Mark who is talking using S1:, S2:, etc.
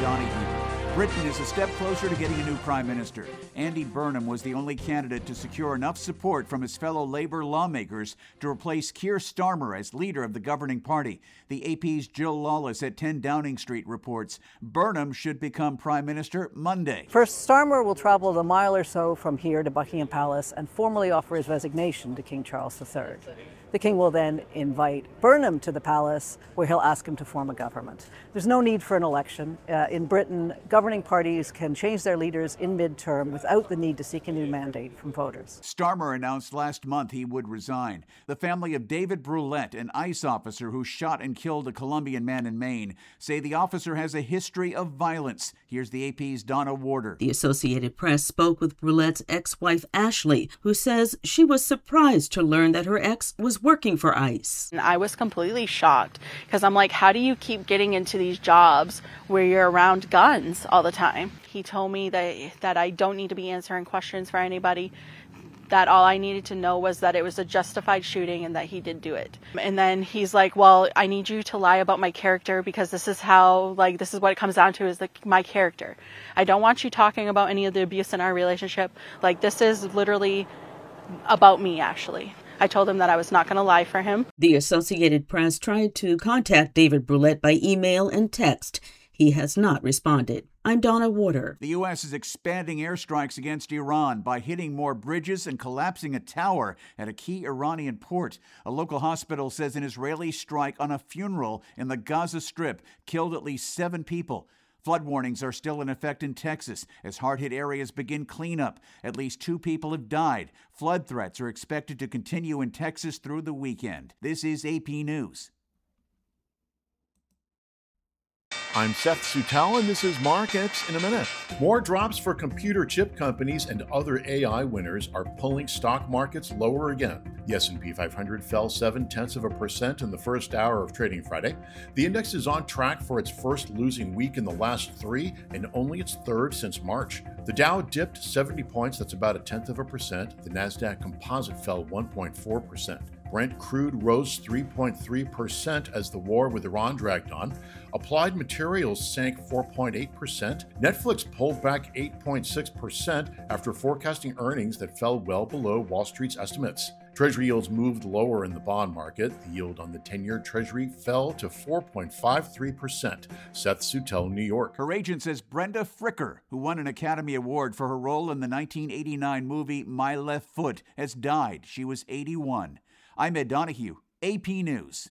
S1: Donahue. Britain is a step closer to getting a new prime minister. Andy Burnham was the only candidate to secure enough support from his fellow Labour lawmakers to replace Keir Starmer as leader of the governing party. The AP's Jill Lawless at 10 Downing Street reports Burnham should become prime minister Monday.
S2: First, Starmer will travel a mile or so from here to Buckingham Palace and formally offer his resignation to King Charles III. The King will then invite Burnham to the palace, where he'll ask him to form a government. There's no need for an election. In Britain, governing parties can change their leaders in midterm without the need to seek a new mandate from voters.
S1: Starmer announced last month he would resign. The family of David Brulette, an ICE officer who shot and killed a Colombian man in Maine, say the officer has a history of violence. Here's the AP's Donna Warder.
S3: The Associated Press spoke with Brulette's ex-wife, Ashley, who says she was surprised to learn that her ex was working for ICE.
S4: And I was completely shocked because I'm like, how do you keep getting into these jobs where you're around guns all the time? He told me that I don't need to be answering questions for anybody, that all I needed to know was that it was a justified shooting and that he did do it. And then he's like, well, I need you to lie about my character because this is what it comes down to is my character. I don't want you talking about any of the abuse in our relationship. This is literally about me, actually. I told him that I was not going to lie for him.
S3: The Associated Press tried to contact David Brulette by email and text. He has not responded. I'm Donna Warder.
S1: The U.S. is expanding airstrikes against Iran by hitting more bridges and collapsing a tower at a key Iranian port. A local hospital says an Israeli strike on a funeral in the Gaza Strip killed at least 7 people. Flood warnings are still in effect in Texas as hard-hit areas begin cleanup. At least 2 people have died. Flood threats are expected to continue in Texas through the weekend. This is AP News.
S5: I'm Seth Sutell, and this is Markets in a Minute. More drops for computer chip companies and other AI winners are pulling stock markets lower again. The S&P 500 fell 0.7% in the first hour of trading Friday. The index is on track for its first losing week in the last 3 and only its third since March. The Dow dipped 70 points, that's about 0.1%. The Nasdaq Composite fell 1.4%. Brent crude rose 3.3% as the war with Iran dragged on. Applied Materials sank 4.8%. Netflix pulled back 8.6% after forecasting earnings that fell well below Wall Street's estimates. Treasury yields moved lower in the bond market. The yield on the 10-year Treasury fell to 4.53%. Seth Sutell, New York.
S1: Her agent says Brenda Fricker, who won an Academy Award for her role in the 1989 movie My Left Foot, has died. She was 81. I'm Ed Donahue, AP News.